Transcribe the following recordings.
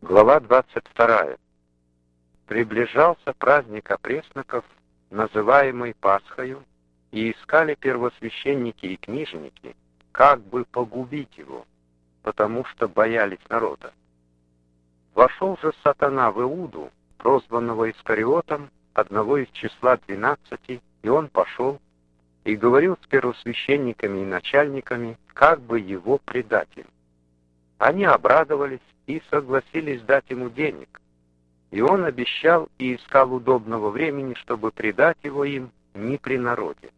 Глава 22. Приближался праздник опресноков, называемый Пасхою, и искали первосвященники и книжники, как бы погубить его, потому что боялись народа. Вошел же сатана в Иуду, прозванного Искариотом, одного из числа 12, и он пошел и говорил с первосвященниками и начальниками, как бы его предать им. Они обрадовались и согласились дать ему денег. И он обещал и искал удобного времени, чтобы предать его им не при народе.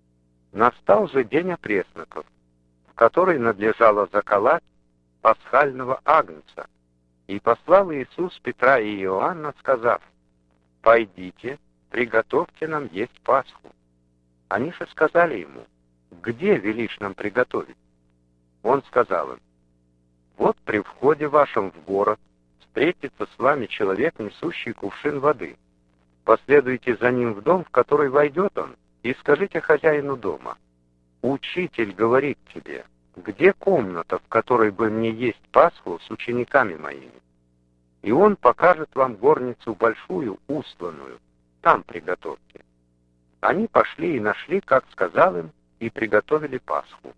Настал же день опресноков, в который надлежало заколоть пасхального агнца. И послал Иисус Петра и Иоанна, сказав: «Пойдите, приготовьте нам есть Пасху». Они же сказали ему: «Где велишь нам приготовить?» Он сказал им: «Вот при входе вашем в город встретится с вами человек, несущий кувшин воды. Последуйте за ним в дом, в который войдет он, и скажите хозяину дома: Учитель говорит тебе, где комната, в которой бы мне есть Пасху с учениками моими? И он покажет вам горницу большую, устланную. Там приготовьте». Они пошли и нашли, как сказал им, и приготовили Пасху.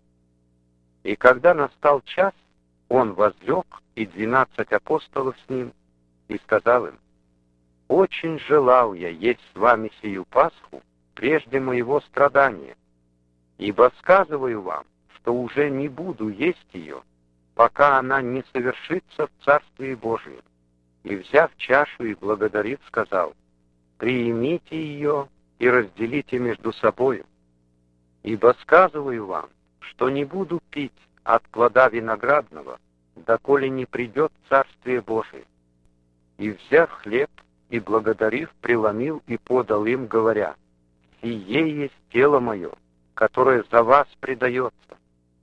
И когда настал час, он возлег, и 12 апостолов с ним, и сказал им: «Очень желал я есть с вами сию Пасху прежде моего страдания, ибо сказываю вам, что уже не буду есть ее, пока она не совершится в Царствии Божьем». И, взяв чашу и благодарив, сказал: «Приимите ее и разделите между собою, ибо сказываю вам, что не буду пить от плода виноградного, доколе не придет Царствие Божие». И, взяв хлеб и благодарив, преломил и подал им, говоря: «Сие есть тело мое, которое за вас предается.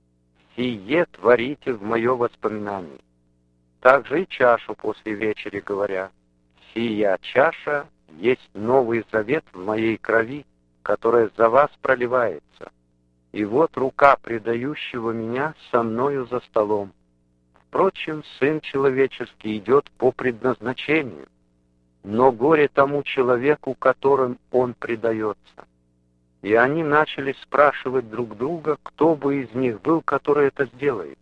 Сие творите в мое воспоминание». Также и чашу после вечери, говоря: «Сия чаша есть новый завет в моей крови, которая за вас проливается. И вот рука предающего меня со мною за столом. Впрочем, Сын Человеческий идет по предназначению, но горе тому человеку, которым он предается». И они начали спрашивать друг друга, кто бы из них был, который это сделает.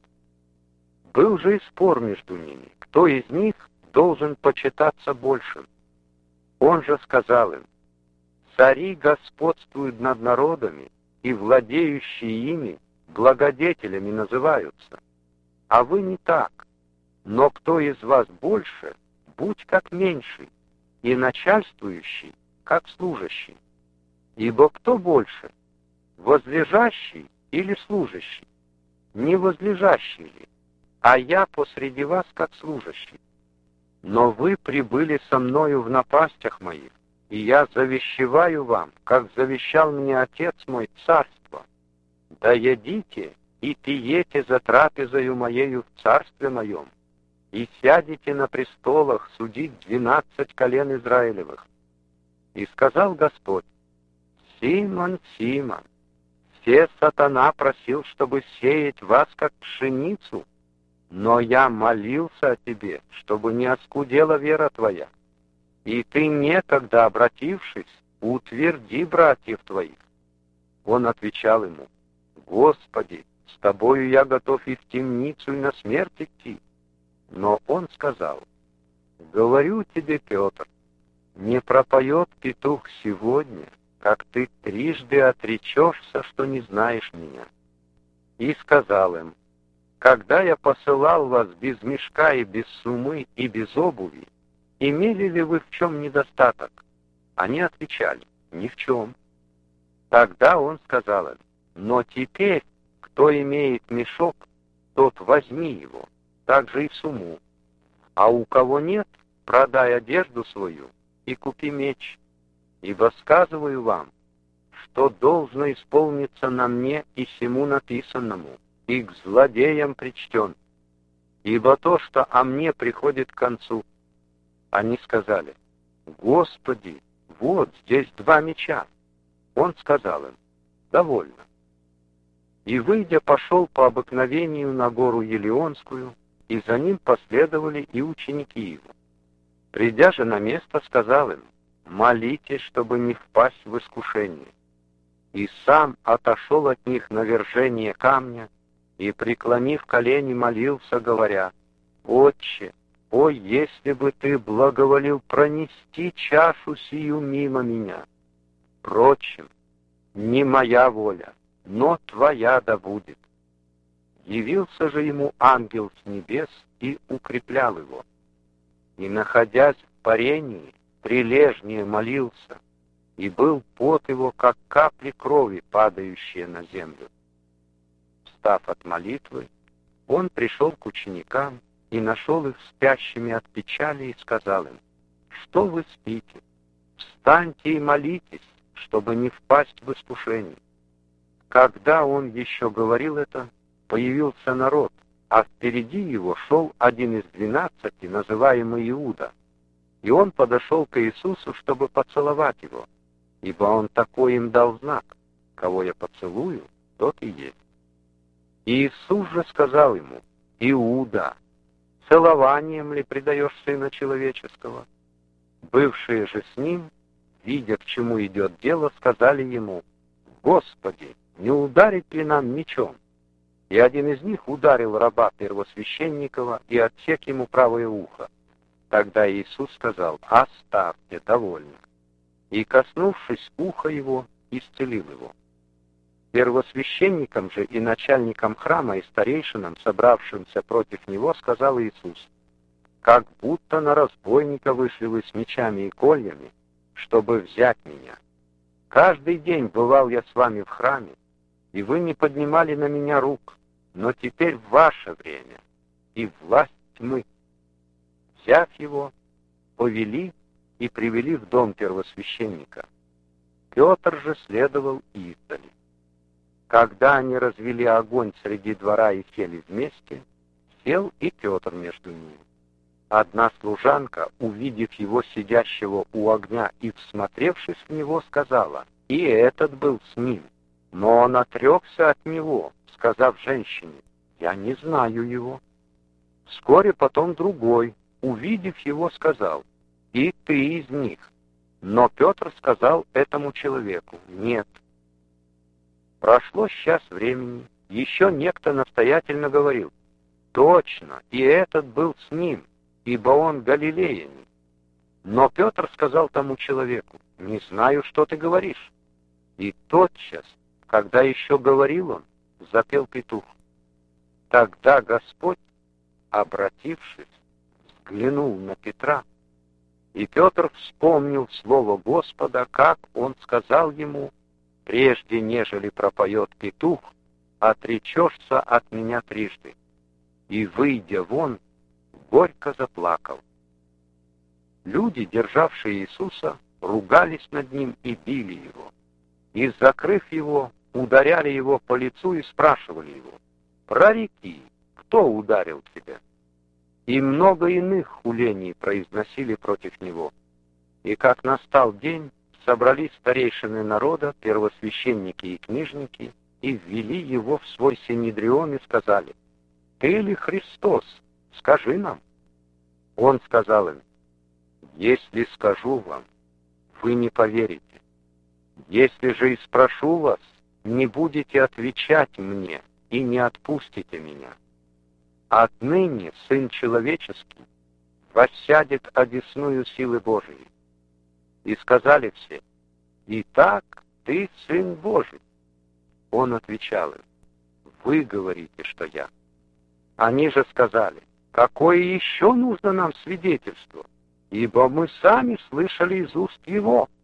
Был же и спор между ними, кто из них должен почитаться большим. Он же сказал им: «Цари господствуют над народами, и владеющие ими благодетелями называются. А вы не так. Но кто из вас больше, будь как меньший, и начальствующий, как служащий. Ибо кто больше, возлежащий или служащий? Не возлежащий ли? А я посреди вас, как служащий. Но вы прибыли со мною в напастях моих, и я завещеваю вам, как завещал мне Отец мой, царство. Да едите и пиете за трапезою моею в царстве моем, и сядете на престолах судить 12 колен Израилевых». И сказал Господь: «Симон, Симон, все сатана просил, чтобы сеять вас, как пшеницу, но я молился о тебе, чтобы не оскудела вера твоя. И ты, некогда обратившись, утверди братьев твоих». Он отвечал ему: «Господи, с тобою я готов и в темницу, и на смерть идти». Но он сказал: «Говорю тебе, Петр, не пропоет петух сегодня, как ты трижды отречешься, что не знаешь меня». И сказал им: «Когда я посылал вас без мешка и без сумы и без обуви, имели ли вы в чем недостаток?» Они отвечали: «Ни в чем». Тогда он сказал им: «Но теперь, кто имеет мешок, тот возьми его, также и сумму. А у кого нет, продай одежду свою и купи меч. Ибо сказываю вам, что должно исполниться на мне и сему написанному, и к злодеям причтен. Ибо то, что о мне приходит к концу». Они сказали: «Господи, вот здесь 2 меча». Он сказал им: «Довольно». И, выйдя, пошел по обыкновению на гору Елеонскую, и за ним последовали и ученики его. Придя же на место, сказал им: «Молитесь, чтобы не впасть в искушение». И сам отошел от них на вержение камня, и, преклонив колени, молился, говоря: «Отче, о, если бы ты благоволил пронести чашу сию мимо меня! Впрочем, не моя воля, но твоя да будет». Явился же ему ангел с небес и укреплял его. И, находясь в парении, прилежнее молился, и был пот его, как капли крови, падающие на землю. Встав от молитвы, он пришел к ученикам и нашел их спящими от печали и сказал им: «Что вы спите? Встаньте и молитесь, чтобы не впасть в искушение». Когда он еще говорил это, появился народ, а впереди его шел один из 12, называемый Иуда. И он подошел к Иисусу, чтобы поцеловать его, ибо он такой им дал знак: «Кого я поцелую, тот и есть». И Иисус же сказал ему: «Иуда, целованием ли предаешь Сына Человеческого?» Бывшие же с ним, видя, к чему идет дело, сказали ему: «Господи, не ударить ли нам мечом?» И один из них ударил раба первосвященникова и отсек ему правое ухо. Тогда Иисус сказал: «Оставьте, довольно». И, коснувшись уха его, исцелил его. Первосвященникам же и начальникам храма и старейшинам, собравшимся против него, сказал Иисус: «Как будто на разбойника вышли вы с мечами и кольями, чтобы взять меня. Каждый день бывал я с вами в храме, и вы не поднимали на меня рук, но теперь ваше время и власть тьмы». Взяв его, повели и привели в дом первосвященника. Петр же следовал издали. Когда они развели огонь среди двора и сели вместе, сел и Петр между ними. Одна служанка, увидев его сидящего у огня и всмотревшись в него, сказала: «И этот был с ним». Но он отрекся от него, сказав женщине: «Я не знаю его». Вскоре потом другой, увидев его, сказал: «И ты из них». Но Петр сказал этому человеку: «Нет». Прошло час времени, еще некто настоятельно говорил: «Точно, и этот был с ним, ибо он галилеянин». Но Петр сказал тому человеку: «Не знаю, что ты говоришь». И тотчас, когда еще говорил он, запел петух. Тогда Господь, обратившись, взглянул на Петра, и Петр вспомнил слово Господа, как он сказал ему: «Прежде нежели пропоет петух, отречешься от меня трижды». И, выйдя вон, горько заплакал. Люди, державшие Иисуса, ругались над ним и били его. И, закрыв его, ударяли его по лицу и спрашивали его: «Прореки, кто ударил тебя?» И много иных хулений произносили против него. И как настал день, собрались старейшины народа, первосвященники и книжники, и ввели его в свой синедрион и сказали: «Ты ли Христос? Скажи нам». Он сказал им: «Если скажу вам, вы не поверите. Если же и спрошу вас, не будете отвечать мне и не отпустите меня. Отныне Сын Человеческий воссядет одесную силы Божией». И сказали все: «Итак, ты Сын Божий». Он отвечал им: «Вы говорите, что я». Они же сказали: «Какое еще нужно нам свидетельство? Ибо мы сами слышали из уст его».